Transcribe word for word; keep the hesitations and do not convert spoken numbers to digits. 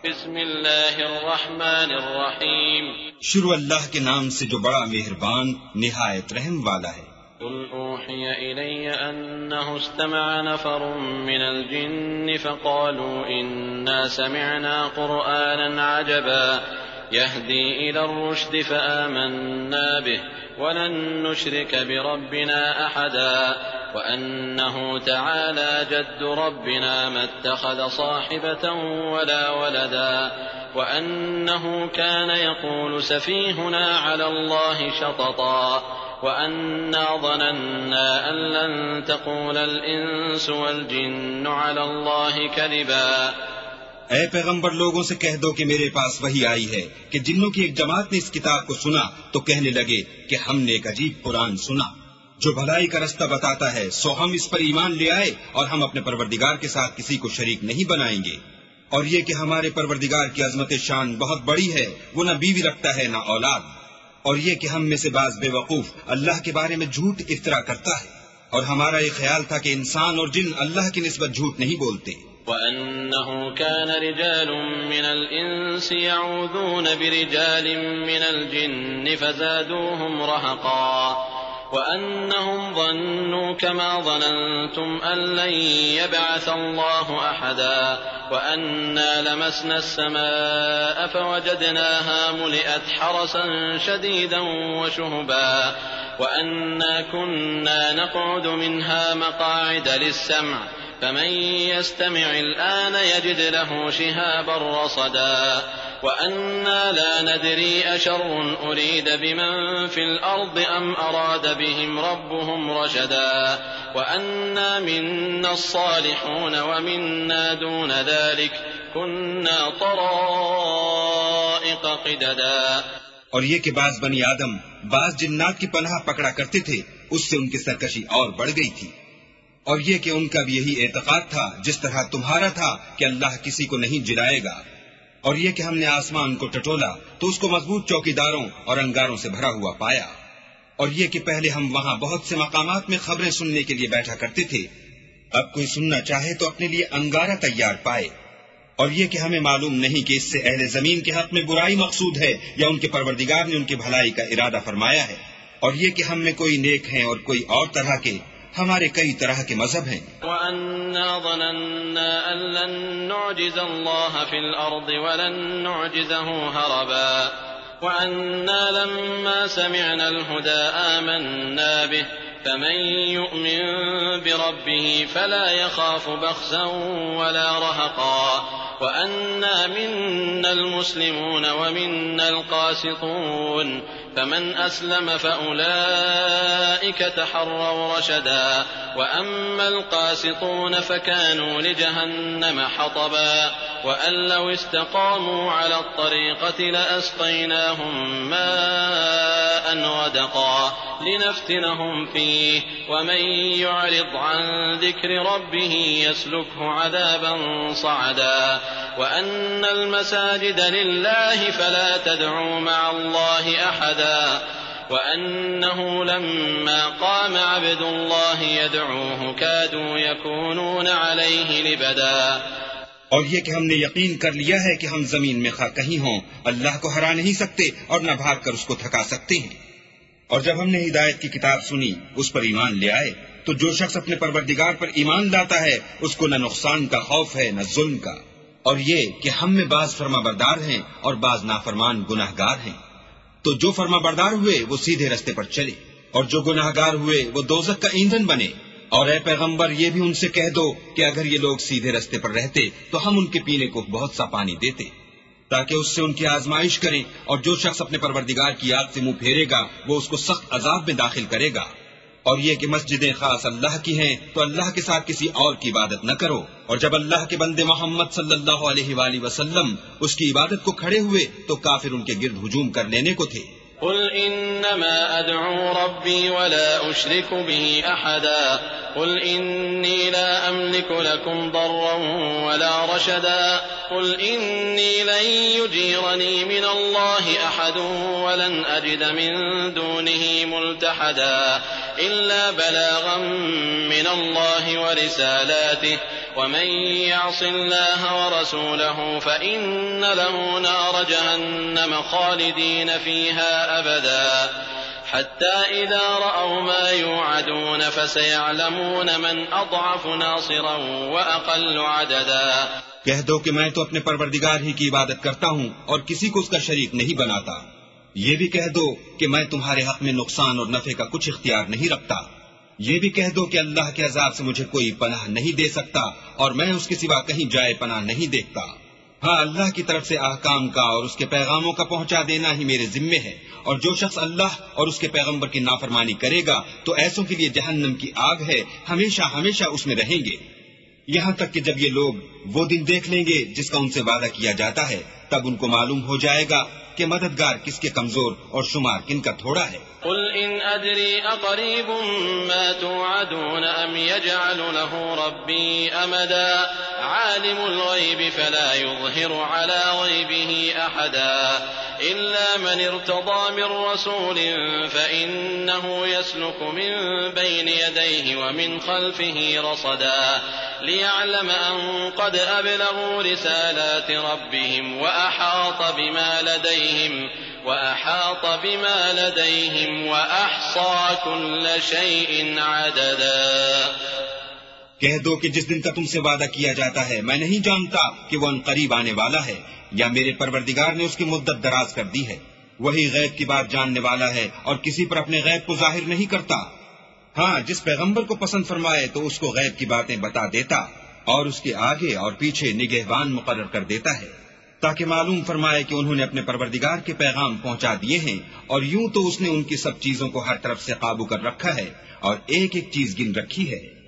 بسم اللہ الرحمن الرحیم. شروع اللہ کے نام سے جو بڑا مہربان نہایت رحم والا ہے. قل اوحی الی انہ استمع نفر من الجن فقالوا انا سمعنا قرآنا عجبا يهدي إلى الرشد فآمنا به ولن نشرك بربنا أحدا وأنه تعالى جد ربنا ما اتخذ صاحبة ولا ولدا وأنه كان يقول سفيهنا على الله شططا وأنا ظننا أن لن تقول الإنس والجن على الله كذبا. اے پیغمبر لوگوں سے کہہ دو کہ میرے پاس وحی آئی ہے کہ جنوں کی ایک جماعت نے اس کتاب کو سنا تو کہنے لگے کہ ہم نے ایک عجیب قرآن سنا جو بھلائی کا رستہ بتاتا ہے، سو ہم اس پر ایمان لے آئے اور ہم اپنے پروردگار کے ساتھ کسی کو شریک نہیں بنائیں گے. اور یہ کہ ہمارے پروردگار کی عظمت شان بہت بڑی ہے، وہ نہ بیوی رکھتا ہے نہ اولاد. اور یہ کہ ہم میں سے بعض بے وقوف اللہ کے بارے میں جھوٹ افطرا کرتا ہے، اور ہمارا یہ خیال تھا کہ انسان اور جن اللہ کی نسبت جھوٹ نہیں بولتے. وَأَنَّهُ كَانَ رِجَالٌ مِّنَ الْإِنسِ يَعُوذُونَ بِرِجَالٍ مِّنَ الْجِنِّ فَزَادُوهُمْ رَهَقًا وَأَنَّهُمْ ظَنُّوا كَمَا ظَنَنتُمْ أَن لَّن يَبْعَثَ اللَّهُ أَحَدًا وَأَنَّا لَمَسْنَا السَّمَاءَ فَوَجَدْنَاهَا مُلِئَتْ حَرَسًا شَدِيدًا وَشُهُبًا وَأَنَّا كُنَّا نَقْعُدُ مِنْهَا مَقَاعِدَ لِلسَّمْعِ فمن يستمع الآن يجد له شهابا رصدا وأنا لا ندري أشر أريد بمن في الأرض أم أراد بهم ربهم رشدا وأنا منا الصالحون ومنا دون ذلك كنا طرائق قددا. اور یہ کہ بعض بنی آدم بعض جنات کی پناہ پکڑا کرتے تھے، اس سے ان کی سرکشی اور بڑھ گئی تھی. اور یہ کہ ان کا بھی یہی اعتقاد تھا جس طرح تمہارا تھا کہ اللہ کسی کو نہیں جلائے گا. اور یہ کہ ہم نے آسمان کو ٹٹولا تو اس کو مضبوط چوکیداروں اور انگاروں سے بھرا ہوا پایا. اور یہ کہ پہلے ہم وہاں بہت سے مقامات میں خبریں سننے کے لیے بیٹھا کرتے تھے، اب کوئی سننا چاہے تو اپنے لیے انگارہ تیار پائے. اور یہ کہ ہمیں معلوم نہیں کہ اس سے اہل زمین کے حق میں برائی مقصود ہے یا ان کے پروردگار نے ان کی بھلائی کا ارادہ فرمایا ہے. اور یہ کہ ہم میں کوئی نیک ہیں اور کوئی اور طرح کے، ہمارے کئی طرح کے مذہب ہیں. وَأَنَّا ظَنَنَّا أَن لَّن نُّعْجِزَ اللَّهَ فِي الْأَرْضِ وَلَن نُّعْجِزَهُ هَرَبًا وَأَنَّا لَمَّا سَمِعْنَا الْهُدَىٰ آمَنَّا بِهِ فَمَن يُؤْمِن بِرَبِّهِ فَلَا يَخَافُ بَخْسًا وَلَا رَهَقًا وَأَنَّا مِنَّا الْمُسْلِمُونَ وَمِنَّا الْقَاسِطُونَ فمن أسلم فأولئك تحروا رشدا وأما القاسطون فكانوا لجهنم حطبا وأن لو استقاموا على الطريقة لأسقيناهم ماء غدقا لنفتنهم فيه ومن يعرض عن ذكر ربه يسلكه عذابا صعدا وأن المساجد لله فلا تدعوا مع الله أحدا وأنه لما قام عبد الله يدعوه كادوا يكونون عليه لبدا. اور یہ کہ ہم نے یقین کر لیا ہے کہ ہم زمین میں خواہ کہیں ہوں اللہ کو ہرا نہیں سکتے اور نہ بھاگ کر اس کو تھکا سکتے ہیں. اور جب ہم نے ہدایت کی کتاب سنی اس پر ایمان لے آئے تو جو شخص اپنے پروردگار پر ایمان لاتا ہے اس کو نہ نقصان کا خوف ہے نہ ظلم کا. اور یہ کہ ہم میں بعض فرما بردار ہیں اور بعض نافرمان گناہ گار ہیں، تو جو فرما بردار ہوئے وہ سیدھے رستے پر چلے اور جو گناہ گار ہوئے وہ دوزخ کا ایندھن بنے. اور اے پیغمبر یہ بھی ان سے کہہ دو کہ اگر یہ لوگ سیدھے رستے پر رہتے تو ہم ان کے پینے کو بہت سا پانی دیتے تاکہ اس سے ان کی آزمائش کریں، اور جو شخص اپنے پروردگار کی یاد سے منہ پھیرے گا وہ اس کو سخت عذاب میں داخل کرے گا. اور یہ کہ مسجدیں خاص اللہ کی ہیں تو اللہ کے ساتھ کسی اور کی عبادت نہ کرو. اور جب اللہ کے بندے محمد صلی اللہ علیہ وآلہ وسلم اس کی عبادت کو کھڑے ہوئے تو کافر ان کے گرد ہجوم کر لینے کو تھے. قل انما ادعو ربي ولا اشرك به احدا قل اني لا املك لكم ضرا ولا رشدا قل اني لن يجيرني من الله احد ولن اجد من دونه ملتحدا إلا بلاغا من الله ورسالاته ومن يعص الله ورسوله فإن له نار جهنم خالدين فيها أبدا حتى إذا رأوا ما يوعدون فسيعلمون من أضعف ناصرا وأقل عددا. کہہ دو کہ میں تو اپنے پروردگار ہی کی عبادت کرتا ہوں اور کسی کو اس کا شریک نہیں بناتا. یہ بھی کہہ دو کہ میں تمہارے حق میں نقصان اور نفع کا کچھ اختیار نہیں رکھتا. یہ بھی کہہ دو کہ اللہ کے عذاب سے مجھے کوئی پناہ نہیں دے سکتا اور میں اس کے سوا کہیں جائے پناہ نہیں دیکھتا. ہاں، اللہ کی طرف سے احکام کا اور اس کے پیغاموں کا پہنچا دینا ہی میرے ذمے ہے، اور جو شخص اللہ اور اس کے پیغمبر کی نافرمانی کرے گا تو ایسوں کے لیے جہنم کی آگ ہے، ہمیشہ ہمیشہ اس میں رہیں گے. یہاں تک کہ جب یہ لوگ وہ دن دیکھ لیں گے جس کا ان سے وعدہ کیا جاتا ہے، تب ان کو معلوم ہو جائے گا کہ مددگار کس کے کمزور اور شمار کن کا تھوڑا ہے. قل ان ادری اقریب ما توعدون ام يجعل له ربی امدا عالم الغیب فلا يظهر على غیبه احدا الا من ارتضى من رسول فانه يسلك من بين يديه ومن خلفه رصدا ليعلم ان قد ابلغوا رسالات ربهم واحاط بما لديهم وأحاط بما لديهم وأحصى كل شيء عددا. کہہ دو کہ جس دن کا تم سے وعدہ کیا جاتا ہے میں نہیں جانتا کہ وہ ان قریب آنے والا ہے یا میرے پروردگار نے اس کی مدت دراز کر دی ہے. وہی غیب کی بات جاننے والا ہے اور کسی پر اپنے غیب کو ظاہر نہیں کرتا. ہاں، جس پیغمبر کو پسند فرمائے تو اس کو غیب کی باتیں بتا دیتا اور اس کے آگے اور پیچھے نگہبان مقرر کر دیتا ہے تاکہ معلوم فرمائے کہ انہوں نے اپنے پروردگار کے پیغام پہنچا دیے ہیں، اور یوں تو اس نے ان کی سب چیزوں کو ہر طرف سے قابو کر رکھا ہے اور ایک ایک چیز گن رکھی ہے.